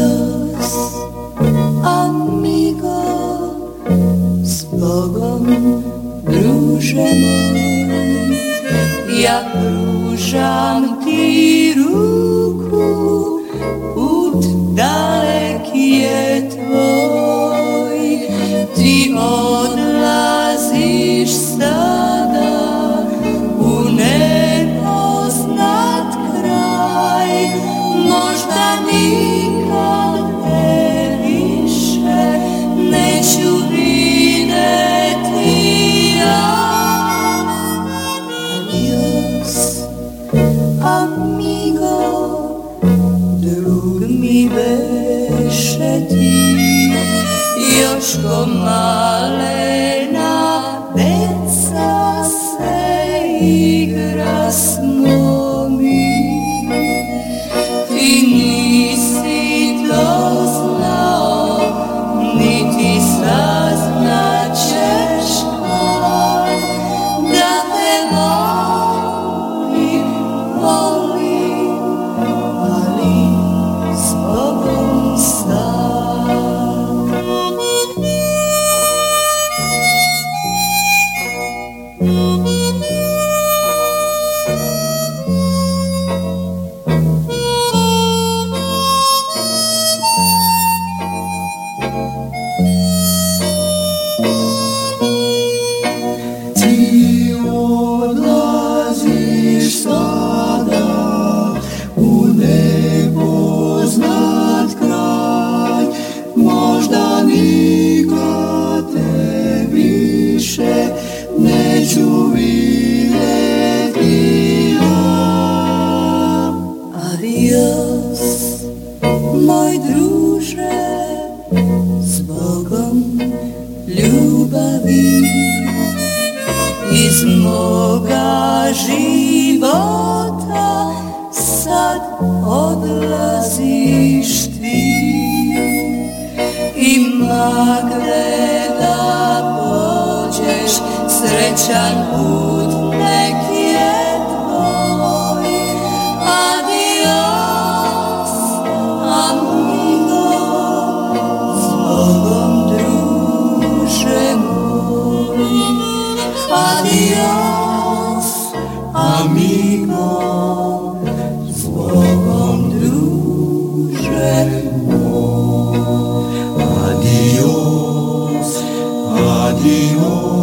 Adios, amigo, s Bogom, druže moj. Ja pružam ti ruku, put daleki je tvoj. Ti odlaziš sada u nepoznat kraj. Možda nikad te više neću videti ja. Adios, amigo, drug mi beše ti. Još ko malena deca se igrasmo mi. Ti nisi to znao, niti saznaćeš kad. Da te volim, volim, ali s Bogom sad. Ti odlaziš sada u nepoznat kraj. Možda nikad te više neću videti ja. Adios, moj druže, s Bogom ljubavi. Iz moga života sad odlaziš ti. Ima gde da pođeš, srećan put nek je tvoj. Adios, amigo, s Bogom druže moj. Adios, amigo, s Bogom druže moj. Adios, adios.